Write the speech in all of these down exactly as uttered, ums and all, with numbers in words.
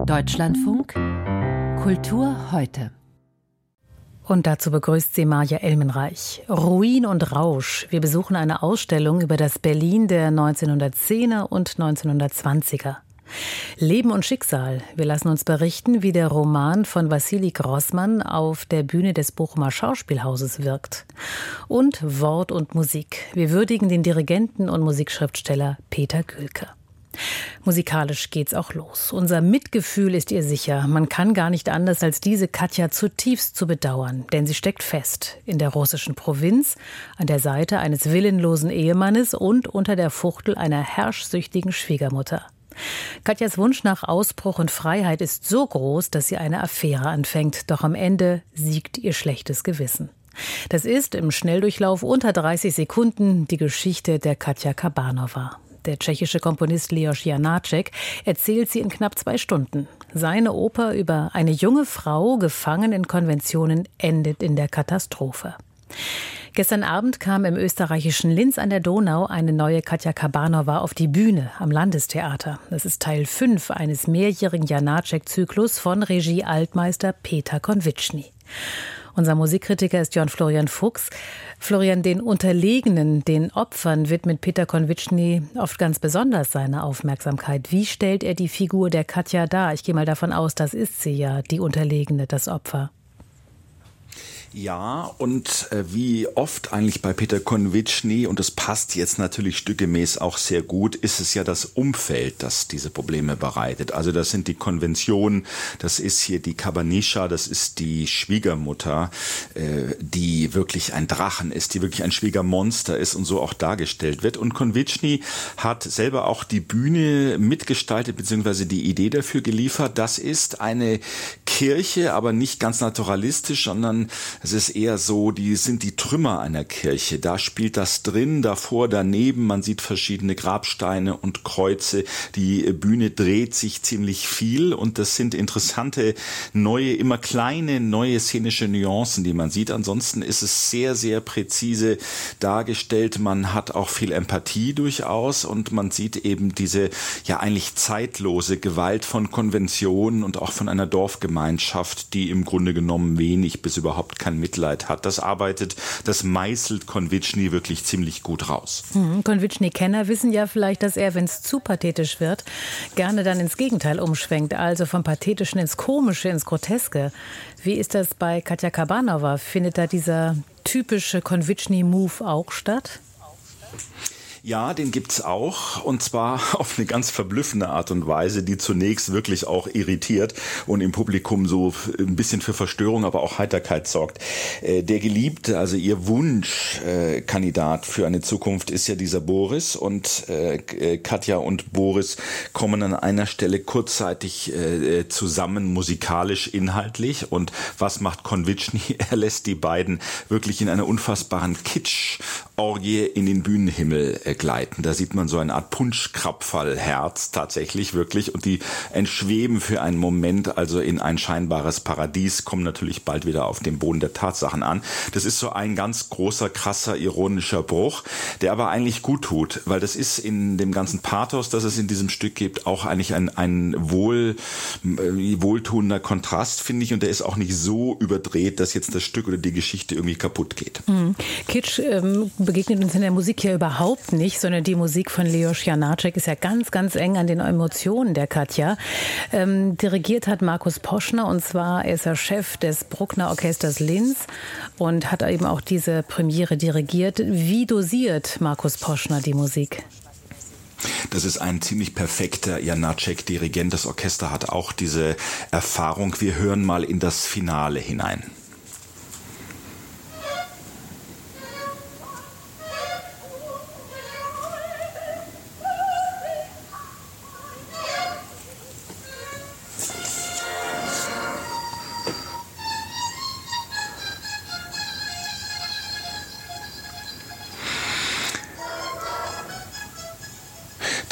Deutschlandfunk Kultur heute. Und dazu begrüßt sie Maja Elmenreich. Ruin und Rausch. Wir besuchen eine Ausstellung über das Berlin der neunzehnhundertzehner und neunzehnhundertzwanziger. Leben und Schicksal. Wir lassen uns berichten, wie der Roman von Wassily Grossman auf der Bühne des Bochumer Schauspielhauses wirkt. Und Wort und Musik. Wir würdigen den Dirigenten und Musikschriftsteller Peter Gülke. Musikalisch geht's auch los. Unser Mitgefühl ist ihr sicher. Man kann gar nicht anders, als diese Katja zutiefst zu bedauern. Denn sie steckt fest in der russischen Provinz, an der Seite eines willenlosen Ehemannes und unter der Fuchtel einer herrschsüchtigen Schwiegermutter. Katjas Wunsch nach Ausbruch und Freiheit ist so groß, dass sie eine Affäre anfängt. Doch am Ende siegt ihr schlechtes Gewissen. Das ist im Schnelldurchlauf unter dreißig Sekunden die Geschichte der Katja Kabanova. Der tschechische Komponist Leos Janáček erzählt sie in knapp zwei Stunden. Seine Oper über eine junge Frau, gefangen in Konventionen, endet in der Katastrophe. Gestern Abend kam im österreichischen Linz an der Donau eine neue Katja Kabanova auf die Bühne am Landestheater. Das ist Teil fünf eines mehrjährigen Janáček-Zyklus von Regie-Altmeister Peter Konvičny. Unser Musikkritiker ist John Florian Fuchs. Florian, den Unterlegenen, den Opfern widmet Peter Konvičny oft ganz besonders seine Aufmerksamkeit. Wie stellt er die Figur der Katja dar? Ich gehe mal davon aus, das ist sie ja, die Unterlegene, das Opfer. Ja, und äh, wie oft eigentlich bei Peter Konvičny, und das passt jetzt natürlich stückgemäß auch sehr gut, ist es ja das Umfeld, das diese Probleme bereitet. Also das sind die Konventionen, das ist hier die Kabanischa, das ist die Schwiegermutter, äh, die wirklich ein Drachen ist, die wirklich ein Schwiegermonster ist und so auch dargestellt wird. Und Konvičny hat selber auch die Bühne mitgestaltet, beziehungsweise die Idee dafür geliefert. Das ist eine Kirche, aber nicht ganz naturalistisch, sondern es ist eher so, die sind die Trümmer einer Kirche. Da spielt das drin, davor, daneben. Man sieht verschiedene Grabsteine und Kreuze. Die Bühne dreht sich ziemlich viel und das sind interessante, neue, immer kleine, neue szenische Nuancen, die man sieht. Ansonsten ist es sehr, sehr präzise dargestellt. Man hat auch viel Empathie durchaus und man sieht eben diese ja eigentlich zeitlose Gewalt von Konventionen und auch von einer Dorfgemeinschaft, die im Grunde genommen wenig bis überhaupt kein Mitleid hat. Das arbeitet, das meißelt Konvičny wirklich ziemlich gut raus. Hm, Konvičny-Kenner wissen ja vielleicht, dass er, wenn es zu pathetisch wird, gerne dann ins Gegenteil umschwenkt, also vom Pathetischen ins Komische, ins Groteske. Wie ist das bei Katja Kabanova? Findet da dieser typische Konvičny-Move auch statt? Ja, den gibt's auch, und zwar auf eine ganz verblüffende Art und Weise, die zunächst wirklich auch irritiert und im Publikum so ein bisschen für Verstörung, aber auch Heiterkeit sorgt. Der Geliebte, also ihr Wunschkandidat für eine Zukunft ist ja dieser Boris, und Katja und Boris kommen an einer Stelle kurzzeitig zusammen, musikalisch, inhaltlich. Und was macht Konvičny? Er lässt die beiden wirklich in einer unfassbaren Kitsch-Orgie in den Bühnenhimmel gleiten. Da sieht man so eine Art Punschkrapferl-Herz tatsächlich wirklich, und die entschweben für einen Moment also in ein scheinbares Paradies, kommen natürlich bald wieder auf den Boden der Tatsachen an. Das ist so ein ganz großer, krasser, ironischer Bruch, der aber eigentlich gut tut, weil das ist in dem ganzen Pathos, das es in diesem Stück gibt, auch eigentlich ein, ein wohl, äh, wohltuender Kontrast, finde ich, und der ist auch nicht so überdreht, dass jetzt das Stück oder die Geschichte irgendwie kaputt geht. Mhm. Kitsch ähm, begegnet uns in der Musik hier überhaupt nicht, sondern die Musik von Leos Janáček ist ja ganz, ganz eng an den Emotionen der Katja. Ähm, dirigiert hat Markus Poschner, und zwar ist er Chef des Bruckner Orchesters Linz und hat eben auch diese Premiere dirigiert. Wie dosiert Markus Poschner die Musik? Das ist ein ziemlich perfekter Janáček-Dirigent. Das Orchester hat auch diese Erfahrung. Wir hören mal in das Finale hinein.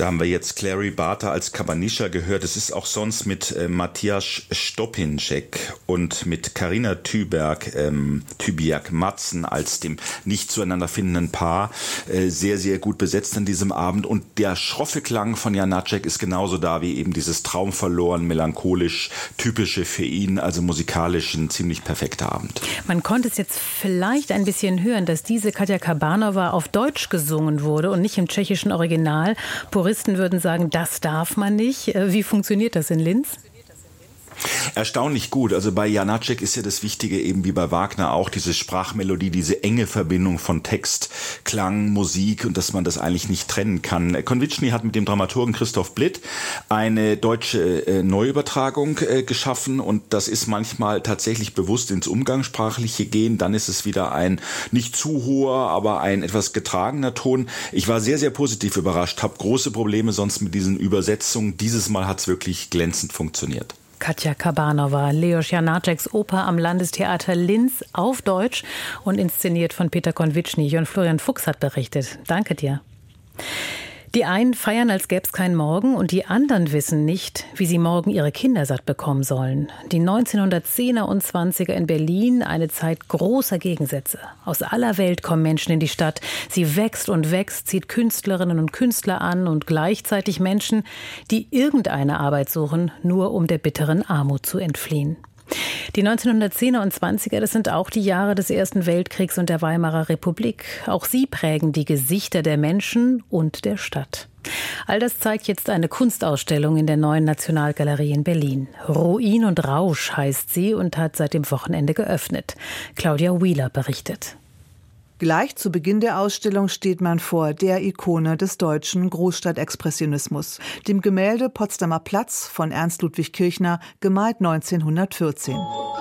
Da haben wir jetzt Clary Barter als Kabanischa gehört. Es ist auch sonst mit äh, Matthias Stopinczek und mit Carina Tüberg, ähm, Tübiak-Matzen als dem nicht zueinander findenden Paar äh, sehr, sehr gut besetzt an diesem Abend. Und der schroffe Klang von Janáček ist genauso da wie eben dieses traumverloren, melancholisch typische für ihn, also musikalisch ein ziemlich perfekter Abend. Man konnte es jetzt vielleicht ein bisschen hören, dass diese Katja Kabanova auf Deutsch gesungen wurde und nicht im tschechischen Original. Puristen würden sagen, das darf man nicht. Wie funktioniert das in Linz? Erstaunlich gut. Also bei Janáček ist ja das Wichtige eben wie bei Wagner auch diese Sprachmelodie, diese enge Verbindung von Text, Klang, Musik und dass man das eigentlich nicht trennen kann. Konvičny hat mit dem Dramaturgen Christoph Blitt eine deutsche äh, Neuübertragung äh, geschaffen und das ist manchmal tatsächlich bewusst ins Umgangssprachliche gehen. Dann ist es wieder ein nicht zu hoher, aber ein etwas getragener Ton. Ich war sehr, sehr positiv überrascht, habe große Probleme sonst mit diesen Übersetzungen. Dieses Mal hat es wirklich glänzend funktioniert. Katja Kabanova, Leos Janáčeks Oper am Landestheater Linz auf Deutsch und inszeniert von Peter Konvičny. Und Florian Fuchs hat berichtet. Danke dir. Die einen feiern, als gäbe es keinen Morgen und die anderen wissen nicht, wie sie morgen ihre Kinder satt bekommen sollen. Die neunzehnhundertzehner und zwanziger in Berlin, eine Zeit großer Gegensätze. Aus aller Welt kommen Menschen in die Stadt. Sie wächst und wächst, zieht Künstlerinnen und Künstler an und gleichzeitig Menschen, die irgendeine Arbeit suchen, nur um der bitteren Armut zu entfliehen. Die neunzehnhundertzehner und zwanziger, das sind auch die Jahre des Ersten Weltkriegs und der Weimarer Republik. Auch sie prägen die Gesichter der Menschen und der Stadt. All das zeigt jetzt eine Kunstausstellung in der Neuen Nationalgalerie in Berlin. Ruin und Rausch heißt sie und hat seit dem Wochenende geöffnet. Claudia Wheeler berichtet. Gleich zu Beginn der Ausstellung steht man vor der Ikone des deutschen Großstadtexpressionismus, dem Gemälde Potsdamer Platz von Ernst Ludwig Kirchner, gemalt neunzehnhundertvierzehn.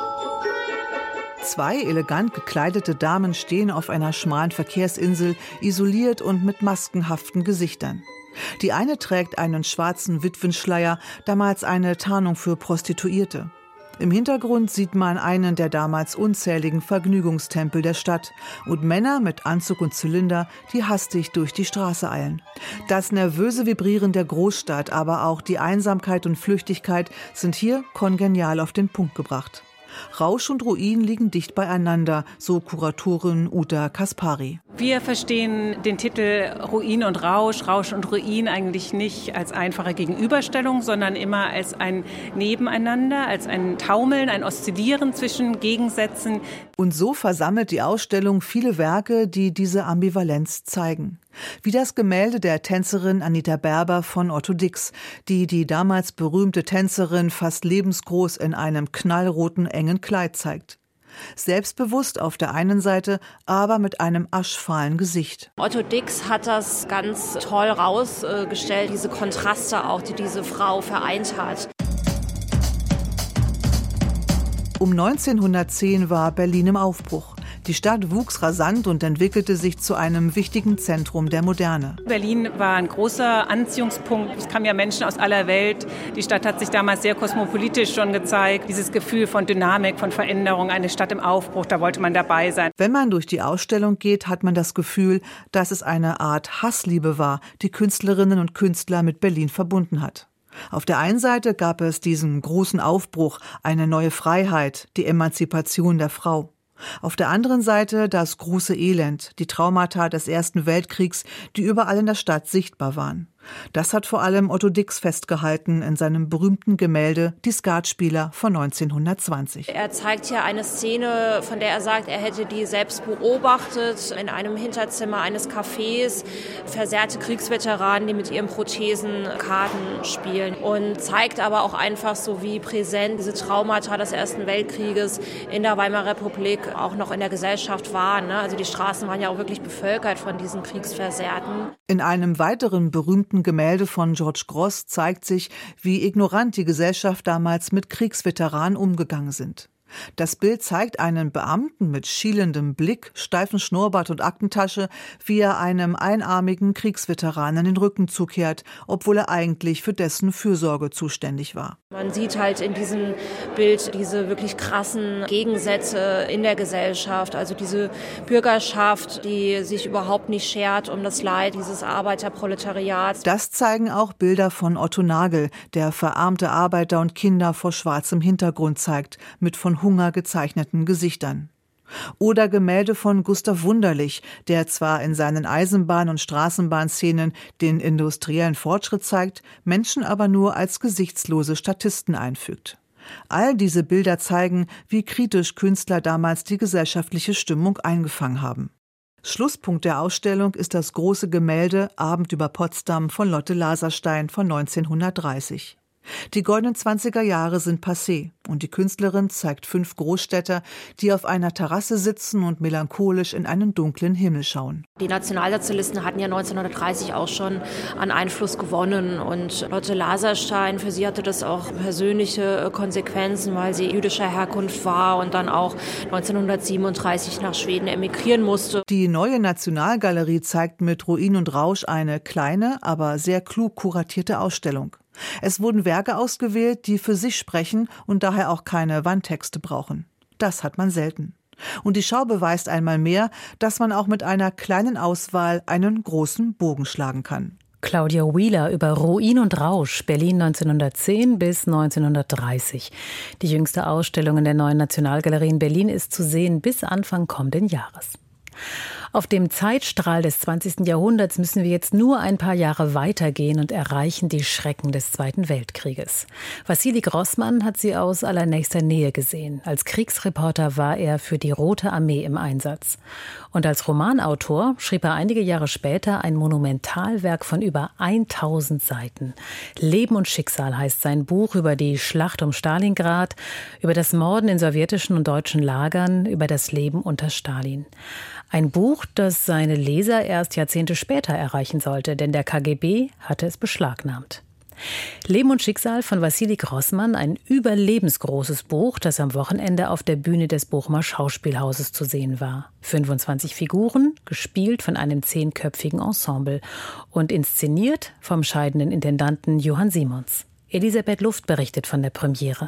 Zwei elegant gekleidete Damen stehen auf einer schmalen Verkehrsinsel, isoliert und mit maskenhaften Gesichtern. Die eine trägt einen schwarzen Witwenschleier, damals eine Tarnung für Prostituierte. Im Hintergrund sieht man einen der damals unzähligen Vergnügungstempel der Stadt und Männer mit Anzug und Zylinder, die hastig durch die Straße eilen. Das nervöse Vibrieren der Großstadt, aber auch die Einsamkeit und Flüchtigkeit sind hier kongenial auf den Punkt gebracht. Rausch und Ruin liegen dicht beieinander, so Kuratorin Uta Kaspari. Wir verstehen den Titel Ruin und Rausch, Rausch und Ruin eigentlich nicht als einfache Gegenüberstellung, sondern immer als ein Nebeneinander, als ein Taumeln, ein Oszillieren zwischen Gegensätzen. Und so versammelt die Ausstellung viele Werke, die diese Ambivalenz zeigen. Wie das Gemälde der Tänzerin Anita Berber von Otto Dix, die die damals berühmte Tänzerin fast lebensgroß in einem knallroten engen Kleid zeigt. Selbstbewusst auf der einen Seite, aber mit einem aschfahlen Gesicht. Otto Dix hat das ganz toll rausgestellt, diese Kontraste auch, die diese Frau vereint hat. Um neunzehnhundertzehn war Berlin im Aufbruch. Die Stadt wuchs rasant und entwickelte sich zu einem wichtigen Zentrum der Moderne. Berlin war ein großer Anziehungspunkt. Es kamen ja Menschen aus aller Welt. Die Stadt hat sich damals sehr kosmopolitisch schon gezeigt. Dieses Gefühl von Dynamik, von Veränderung, eine Stadt im Aufbruch, da wollte man dabei sein. Wenn man durch die Ausstellung geht, hat man das Gefühl, dass es eine Art Hassliebe war, die Künstlerinnen und Künstler mit Berlin verbunden hat. Auf der einen Seite gab es diesen großen Aufbruch, eine neue Freiheit, die Emanzipation der Frau. Auf der anderen Seite das große Elend, die Traumata des Ersten Weltkriegs, die überall in der Stadt sichtbar waren. Das hat vor allem Otto Dix festgehalten in seinem berühmten Gemälde Die Skatspieler von neunzehnhundertzwanzig. Er zeigt hier eine Szene, von der er sagt, er hätte die selbst beobachtet in einem Hinterzimmer eines Cafés. Versehrte Kriegsveteranen, die mit ihren Prothesen Karten spielen. Und zeigt aber auch einfach so, wie präsent diese Traumata des Ersten Weltkrieges in der Weimarer Republik auch noch in der Gesellschaft waren. Also die Straßen waren ja auch wirklich bevölkert von diesen Kriegsversehrten. In einem weiteren berühmten Gemälde von George Grosz zeigt sich, wie ignorant die Gesellschaft damals mit Kriegsveteranen umgegangen sind. Das Bild zeigt einen Beamten mit schielendem Blick, steifen Schnurrbart und Aktentasche, wie er einem einarmigen Kriegsveteranen den Rücken zukehrt, obwohl er eigentlich für dessen Fürsorge zuständig war. Man sieht halt in diesem Bild diese wirklich krassen Gegensätze in der Gesellschaft, also diese Bürgerschaft, die sich überhaupt nicht schert um das Leid dieses Arbeiterproletariats. Das zeigen auch Bilder von Otto Nagel, der verarmte Arbeiter und Kinder vor schwarzem Hintergrund zeigt, mit von Hunger gezeichneten Gesichtern. Oder Gemälde von Gustav Wunderlich, der zwar in seinen Eisenbahn- und Straßenbahnszenen den industriellen Fortschritt zeigt, Menschen aber nur als gesichtslose Statisten einfügt. All diese Bilder zeigen, wie kritisch Künstler damals die gesellschaftliche Stimmung eingefangen haben. Schlusspunkt der Ausstellung ist das große Gemälde Abend über Potsdam von Lotte Laserstein von neunzehnhundertdreißig. Die goldenen zwanziger Jahre sind passé und die Künstlerin zeigt fünf Großstädter, die auf einer Terrasse sitzen und melancholisch in einen dunklen Himmel schauen. Die Nationalsozialisten hatten ja neunzehnhundertdreißig auch schon an Einfluss gewonnen und Lotte Laserstein, für sie hatte das auch persönliche Konsequenzen, weil sie jüdischer Herkunft war und dann auch neunzehnhundertsiebenunddreißig nach Schweden emigrieren musste. Die neue Nationalgalerie zeigt mit Ruin und Rausch eine kleine, aber sehr klug kuratierte Ausstellung. Es wurden Werke ausgewählt, die für sich sprechen und daher auch keine Wandtexte brauchen. Das hat man selten. Und die Schau beweist einmal mehr, dass man auch mit einer kleinen Auswahl einen großen Bogen schlagen kann. Claudia Wheeler über Ruin und Rausch, Berlin neunzehnhundertzehn bis neunzehnhundertdreißig. Die jüngste Ausstellung in der Neuen Nationalgalerie in Berlin ist zu sehen bis Anfang kommenden Jahres. Auf dem Zeitstrahl des zwanzigsten Jahrhunderts müssen wir jetzt nur ein paar Jahre weitergehen und erreichen die Schrecken des Zweiten Weltkrieges. Wassili Grossmann hat sie aus allernächster Nähe gesehen. Als Kriegsreporter war er für die Rote Armee im Einsatz. Und als Romanautor schrieb er einige Jahre später ein Monumentalwerk von über tausend Seiten. Leben und Schicksal heißt sein Buch über die Schlacht um Stalingrad, über das Morden in sowjetischen und deutschen Lagern, über das Leben unter Stalin. Ein Buch, das seine Leser erst Jahrzehnte später erreichen sollte, denn der K G B hatte es beschlagnahmt. Leben und Schicksal von Wassili Grossmann, ein überlebensgroßes Buch, das am Wochenende auf der Bühne des Bochumer Schauspielhauses zu sehen war. fünfundzwanzig Figuren, gespielt von einem zehnköpfigen Ensemble und inszeniert vom scheidenden Intendanten Johann Simons. Elisabeth Luft berichtet von der Premiere.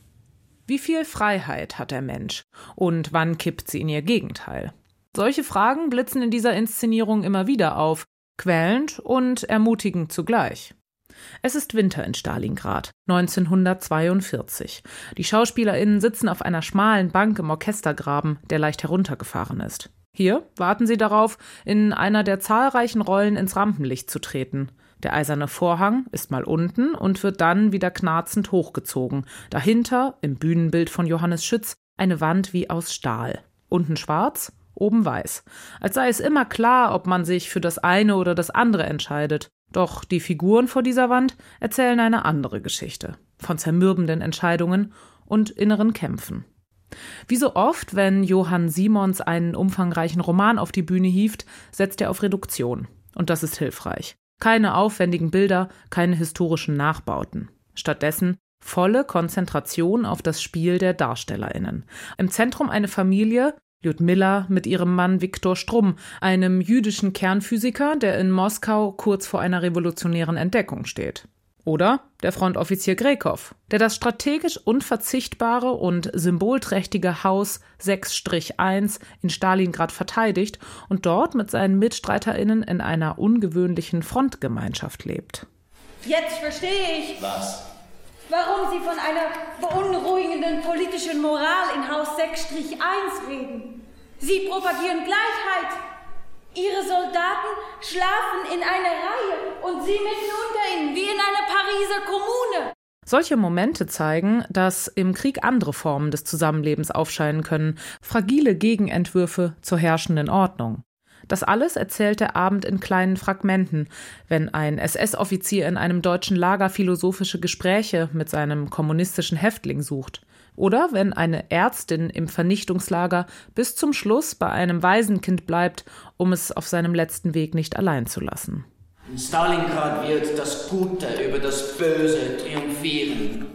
Wie viel Freiheit hat der Mensch und wann kippt sie in ihr Gegenteil? Solche Fragen blitzen in dieser Inszenierung immer wieder auf, quälend und ermutigend zugleich. Es ist Winter in Stalingrad, neunzehnhundertzweiundvierzig. Die SchauspielerInnen sitzen auf einer schmalen Bank im Orchestergraben, der leicht heruntergefahren ist. Hier warten sie darauf, in einer der zahlreichen Rollen ins Rampenlicht zu treten. Der eiserne Vorhang ist mal unten und wird dann wieder knarzend hochgezogen. Dahinter, im Bühnenbild von Johannes Schütz, eine Wand wie aus Stahl. Unten schwarz, oben weiß. Als sei es immer klar, ob man sich für das eine oder das andere entscheidet. Doch die Figuren vor dieser Wand erzählen eine andere Geschichte. Von zermürbenden Entscheidungen und inneren Kämpfen. Wie so oft, wenn Johann Simons einen umfangreichen Roman auf die Bühne hieft, setzt er auf Reduktion. Und das ist hilfreich. Keine aufwendigen Bilder, keine historischen Nachbauten. Stattdessen volle Konzentration auf das Spiel der DarstellerInnen. Im Zentrum eine Familie, Ljudmila mit ihrem Mann Viktor Strumm, einem jüdischen Kernphysiker, der in Moskau kurz vor einer revolutionären Entdeckung steht. Oder der Frontoffizier Grekow, der das strategisch unverzichtbare und symbolträchtige Haus sechs eins in Stalingrad verteidigt und dort mit seinen MitstreiterInnen in einer ungewöhnlichen Frontgemeinschaft lebt. Jetzt verstehe ich, was? Warum Sie von einer beunruhigenden politischen Moral in Haus sechs eins reden. Sie propagieren Gleichheit. Ihre Soldaten schlafen in einer Reihe und Sie mitten unter ihnen, wie in einer Pariser Kommune. Solche Momente zeigen, dass im Krieg andere Formen des Zusammenlebens aufscheinen können, fragile Gegenentwürfe zur herrschenden Ordnung. Das alles erzählt der Abend in kleinen Fragmenten, wenn ein S S-Offizier in einem deutschen Lager philosophische Gespräche mit seinem kommunistischen Häftling sucht. Oder wenn eine Ärztin im Vernichtungslager bis zum Schluss bei einem Waisenkind bleibt, um es auf seinem letzten Weg nicht allein zu lassen. In Stalingrad wird das Gute über das Böse triumphieren.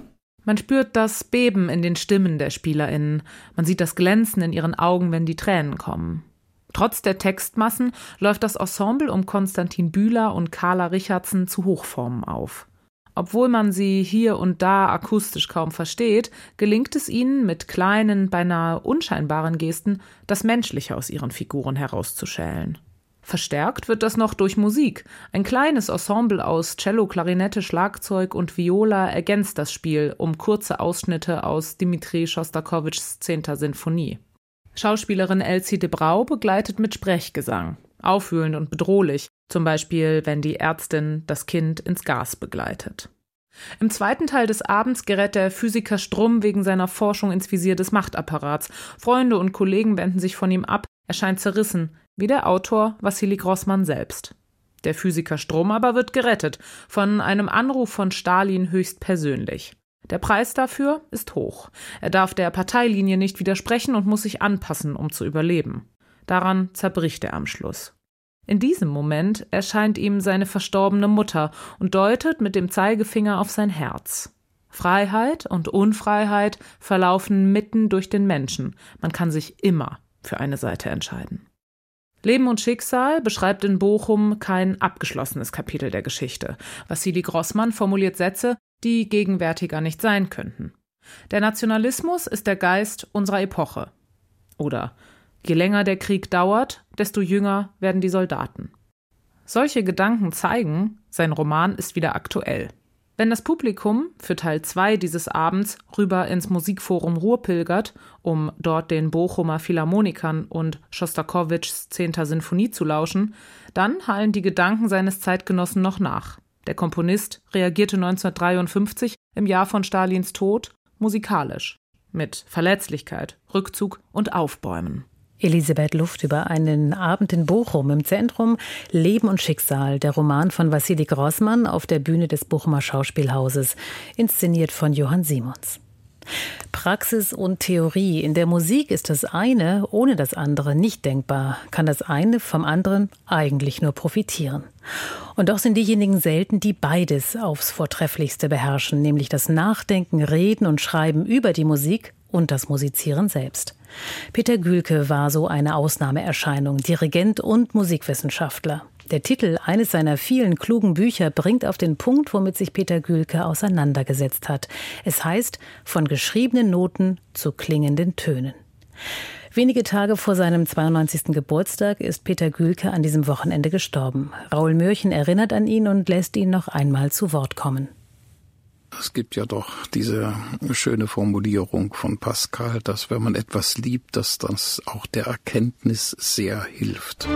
Man spürt das Beben in den Stimmen der SpielerInnen. Man sieht das Glänzen in ihren Augen, wenn die Tränen kommen. Trotz der Textmassen läuft das Ensemble um Konstantin Bühler und Carla Richardson zu Hochformen auf. Obwohl man sie hier und da akustisch kaum versteht, gelingt es ihnen, mit kleinen, beinahe unscheinbaren Gesten das Menschliche aus ihren Figuren herauszuschälen. Verstärkt wird das noch durch Musik. Ein kleines Ensemble aus Cello, Klarinette, Schlagzeug und Viola ergänzt das Spiel um kurze Ausschnitte aus Dmitri Schostakowitschs zehnter Sinfonie. Schauspielerin Elsie de Brau begleitet mit Sprechgesang, aufwühlend und bedrohlich, zum Beispiel wenn die Ärztin das Kind ins Gas begleitet. Im zweiten Teil des Abends gerät der Physiker Strumm wegen seiner Forschung ins Visier des Machtapparats. Freunde und Kollegen wenden sich von ihm ab, er scheint zerrissen, wie der Autor Wassili Grossman selbst. Der Physiker Strumm aber wird gerettet, von einem Anruf von Stalin höchstpersönlich. Der Preis dafür ist hoch. Er darf der Parteilinie nicht widersprechen und muss sich anpassen, um zu überleben. Daran zerbricht er am Schluss. In diesem Moment erscheint ihm seine verstorbene Mutter und deutet mit dem Zeigefinger auf sein Herz. Freiheit und Unfreiheit verlaufen mitten durch den Menschen. Man kann sich immer für eine Seite entscheiden. Leben und Schicksal beschreibt in Bochum kein abgeschlossenes Kapitel der Geschichte. Wassili Grossman formuliert Sätze, die gegenwärtiger nicht sein könnten. Der Nationalismus ist der Geist unserer Epoche. Oder je länger der Krieg dauert, desto jünger werden die Soldaten. Solche Gedanken zeigen, sein Roman ist wieder aktuell. Wenn das Publikum für Teil zwei dieses Abends rüber ins Musikforum Ruhr pilgert, um dort den Bochumer Philharmonikern und Schostakowitschs zehnter Sinfonie zu lauschen, dann hallen die Gedanken seines Zeitgenossen noch nach. Der Komponist reagierte neunzehnhundertdreiundfünfzig, im Jahr von Stalins Tod, musikalisch, mit Verletzlichkeit, Rückzug und Aufbäumen. Elisabeth Luft über einen Abend in Bochum im Zentrum Leben und Schicksal, der Roman von Wassili Grossman auf der Bühne des Bochumer Schauspielhauses, inszeniert von Johann Simons. Praxis und Theorie. In der Musik ist das eine ohne das andere nicht denkbar, kann das eine vom anderen eigentlich nur profitieren. Und doch sind diejenigen selten, die beides aufs Vortrefflichste beherrschen, nämlich das Nachdenken, Reden und Schreiben über die Musik und das Musizieren selbst. Peter Gühlke war so eine Ausnahmeerscheinung, Dirigent und Musikwissenschaftler. Der Titel eines seiner vielen klugen Bücher bringt auf den Punkt, womit sich Peter Gühlke auseinandergesetzt hat. Es heißt, von geschriebenen Noten zu klingenden Tönen. Wenige Tage vor seinem zweiundneunzigsten Geburtstag ist Peter Gühlke an diesem Wochenende gestorben. Raul Mürchen erinnert an ihn und lässt ihn noch einmal zu Wort kommen. Es gibt ja doch diese schöne Formulierung von Pascal, dass wenn man etwas liebt, dass das auch der Erkenntnis sehr hilft.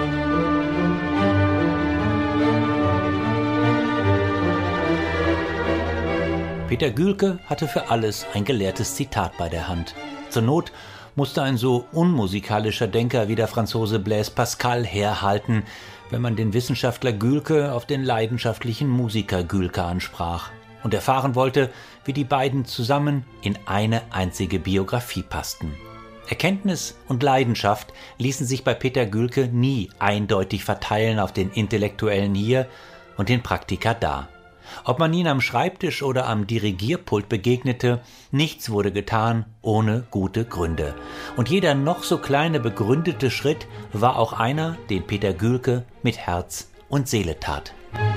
Peter Gühlke hatte für alles ein gelehrtes Zitat bei der Hand. Zur Not musste ein so unmusikalischer Denker wie der Franzose Blaise Pascal herhalten, wenn man den Wissenschaftler Gühlke auf den leidenschaftlichen Musiker Gühlke ansprach und erfahren wollte, wie die beiden zusammen in eine einzige Biografie passten. Erkenntnis und Leidenschaft ließen sich bei Peter Gühlke nie eindeutig verteilen auf den Intellektuellen hier und den Praktiker da. Ob man ihn am Schreibtisch oder am Dirigierpult begegnete, nichts wurde getan ohne gute Gründe. Und jeder noch so kleine begründete Schritt war auch einer, den Peter Gühlke mit Herz und Seele tat.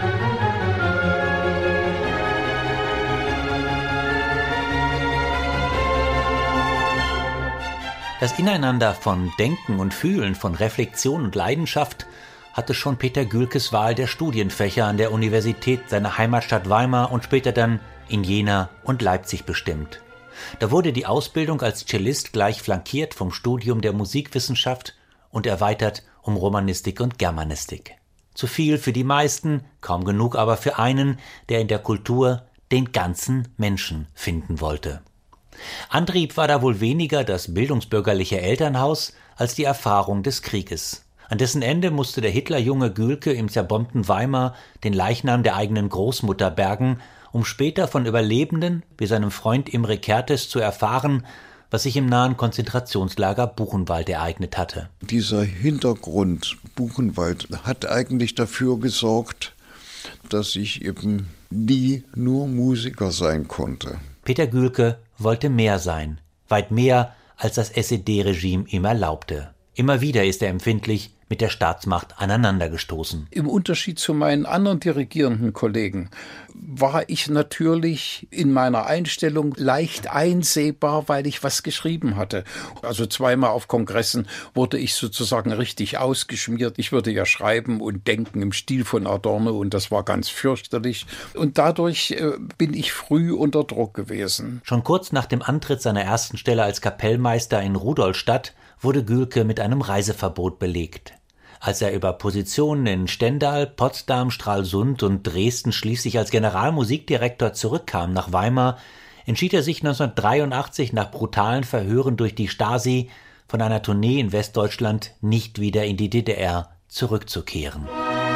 Das Ineinander von Denken und Fühlen, von Reflexion und Leidenschaft hatte schon Peter Gühlkes Wahl der Studienfächer an der Universität seiner Heimatstadt Weimar und später dann in Jena und Leipzig bestimmt. Da wurde die Ausbildung als Cellist gleich flankiert vom Studium der Musikwissenschaft und erweitert um Romanistik und Germanistik. Zu viel für die meisten, kaum genug aber für einen, der in der Kultur den ganzen Menschen finden wollte. Antrieb war da wohl weniger das bildungsbürgerliche Elternhaus als die Erfahrung des Krieges. An dessen Ende musste der Hitlerjunge Gühlke im zerbombten Weimar den Leichnam der eigenen Großmutter bergen, um später von Überlebenden wie seinem Freund Imre Kertész zu erfahren, was sich im nahen Konzentrationslager Buchenwald ereignet hatte. Dieser Hintergrund Buchenwald hat eigentlich dafür gesorgt, dass ich eben nie nur Musiker sein konnte. Peter Gülke wollte mehr sein, weit mehr, als das S E D-Regime ihm erlaubte. Immer wieder ist er empfindlich mit der Staatsmacht aneinandergestoßen. Im Unterschied zu meinen anderen dirigierenden Kollegen war ich natürlich in meiner Einstellung leicht einsehbar, weil ich was geschrieben hatte. Also zweimal auf Kongressen wurde ich sozusagen richtig ausgeschmiert. Ich würde ja schreiben und denken im Stil von Adorno und das war ganz fürchterlich. Und dadurch äh, bin ich früh unter Druck gewesen. Schon kurz nach dem Antritt seiner ersten Stelle als Kapellmeister in Rudolstadt wurde Gülke mit einem Reiseverbot belegt. Als er über Positionen in Stendal, Potsdam, Stralsund und Dresden schließlich als Generalmusikdirektor zurückkam nach Weimar, entschied er sich neunzehnhundertdreiundachtzig nach brutalen Verhören durch die Stasi von einer Tournee in Westdeutschland nicht wieder in die D D R zurückzukehren.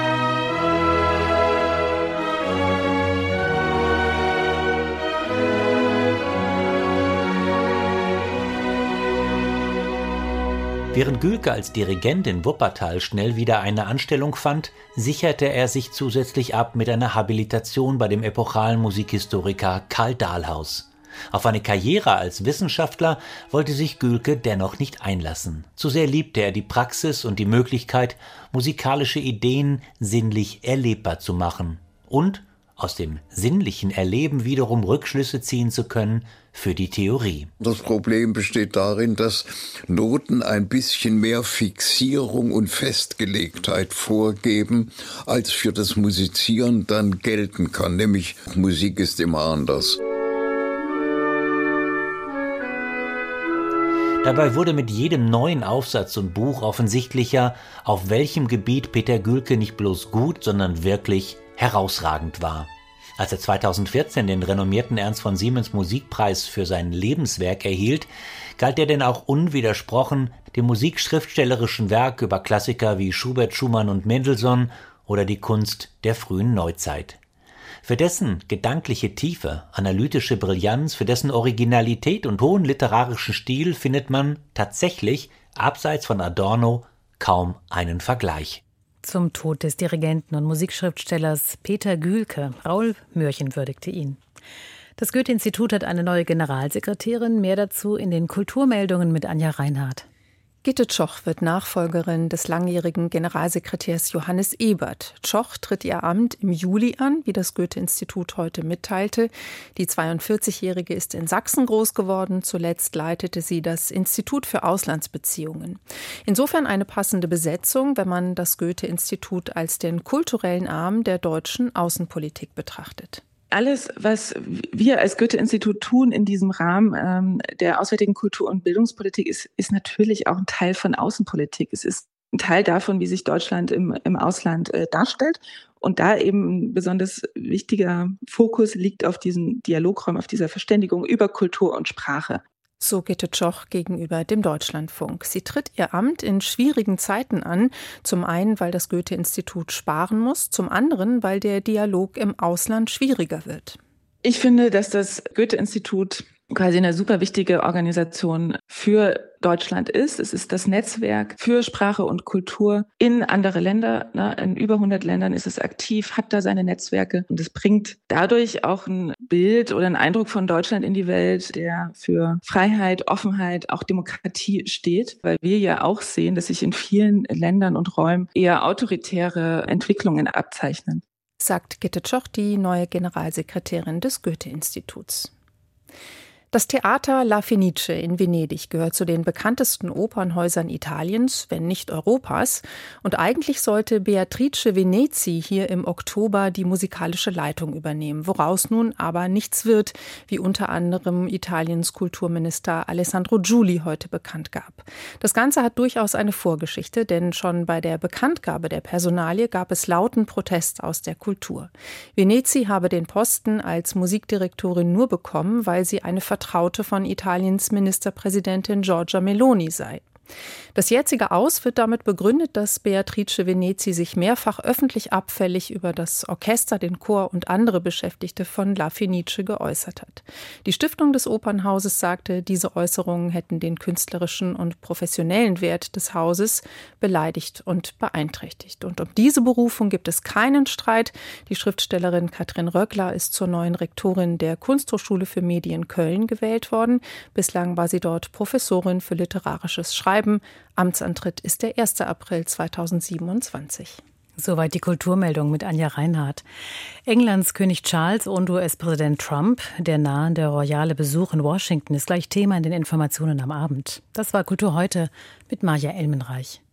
Während Gülke als Dirigent in Wuppertal schnell wieder eine Anstellung fand, sicherte er sich zusätzlich ab mit einer Habilitation bei dem epochalen Musikhistoriker Karl Dahlhaus. Auf eine Karriere als Wissenschaftler wollte sich Gülke dennoch nicht einlassen. Zu sehr liebte er die Praxis und die Möglichkeit, musikalische Ideen sinnlich erlebbar zu machen und aus dem sinnlichen Erleben wiederum Rückschlüsse ziehen zu können für die Theorie. Das Problem besteht darin, dass Noten ein bisschen mehr Fixierung und Festgelegtheit vorgeben, als für das Musizieren dann gelten kann. Nämlich Musik ist immer anders. Dabei wurde mit jedem neuen Aufsatz und Buch offensichtlicher, auf welchem Gebiet Peter Gülke nicht bloß gut, sondern wirklich herausragend war. Als er zweitausendvierzehn den renommierten Ernst von Siemens Musikpreis für sein Lebenswerk erhielt, galt er denn auch unwidersprochen dem musikschriftstellerischen Werk über Klassiker wie Schubert, Schumann und Mendelssohn oder die Kunst der frühen Neuzeit. Für dessen gedankliche Tiefe, analytische Brillanz, für dessen Originalität und hohen literarischen Stil findet man tatsächlich, abseits von Adorno, kaum einen Vergleich. Zum Tod des Dirigenten und Musikschriftstellers Peter Gülke. Raul Mürchen würdigte ihn. Das Goethe-Institut hat eine neue Generalsekretärin. Mehr dazu in den Kulturmeldungen mit Anja Reinhardt. Gitte Tschoch wird Nachfolgerin des langjährigen Generalsekretärs Johannes Ebert. Tschoch tritt ihr Amt im Juli an, wie das Goethe-Institut heute mitteilte. Die zweiundvierzigjährige ist in Sachsen groß geworden. Zuletzt leitete sie das Institut für Auslandsbeziehungen. Insofern eine passende Besetzung, wenn man das Goethe-Institut als den kulturellen Arm der deutschen Außenpolitik betrachtet. Alles, was wir als Goethe-Institut tun in diesem Rahmen ähm, der auswärtigen Kultur- und Bildungspolitik, ist, ist natürlich auch ein Teil von Außenpolitik. Es ist ein Teil davon, wie sich Deutschland im, im Ausland äh, darstellt. Und da eben ein besonders wichtiger Fokus liegt auf diesem Dialograum, auf dieser Verständigung über Kultur und Sprache. So Gitte Tschoch gegenüber dem Deutschlandfunk. Sie tritt ihr Amt in schwierigen Zeiten an. Zum einen, weil das Goethe-Institut sparen muss, zum anderen, weil der Dialog im Ausland schwieriger wird. Ich finde, dass das Goethe-Institut quasi eine super wichtige Organisation für Deutschland ist. Es ist das Netzwerk für Sprache und Kultur in andere Länder. In über hundert Ländern ist es aktiv, hat da seine Netzwerke. Und es bringt dadurch auch ein Bild oder einen Eindruck von Deutschland in die Welt, der für Freiheit, Offenheit, auch Demokratie steht. Weil wir ja auch sehen, dass sich in vielen Ländern und Räumen eher autoritäre Entwicklungen abzeichnen. Sagt Gitte Tschoch, die neue Generalsekretärin des Goethe-Instituts. Das Theater La Fenice in Venedig gehört zu den bekanntesten Opernhäusern Italiens, wenn nicht Europas. Und eigentlich sollte Beatrice Venezi hier im Oktober die musikalische Leitung übernehmen, woraus nun aber nichts wird, wie unter anderem Italiens Kulturminister Alessandro Giuli heute bekannt gab. Das Ganze hat durchaus eine Vorgeschichte, denn schon bei der Bekanntgabe der Personalie gab es lauten Protest aus der Kultur. Venezi habe den Posten als Musikdirektorin nur bekommen, weil sie eine Vertraute von Italiens Ministerpräsidentin Giorgia Meloni sei. Das jetzige Aus wird damit begründet, dass Beatrice Venezi sich mehrfach öffentlich abfällig über das Orchester, den Chor und andere Beschäftigte von La Fenice geäußert hat. Die Stiftung des Opernhauses sagte, diese Äußerungen hätten den künstlerischen und professionellen Wert des Hauses beleidigt und beeinträchtigt. Und um diese Berufung gibt es keinen Streit. Die Schriftstellerin Katrin Röckler ist zur neuen Rektorin der Kunsthochschule für Medien Köln gewählt worden. Bislang war sie dort Professorin für literarisches Schreiben. Amtsantritt ist der erster April zweitausendsiebenundzwanzig. Soweit die Kulturmeldung mit Anja Reinhardt. Englands König Charles und U S-Präsident Trump, der nahende royale Besuch in Washington, ist gleich Thema in den Informationen am Abend. Das war Kultur heute mit Maja Elmenreich.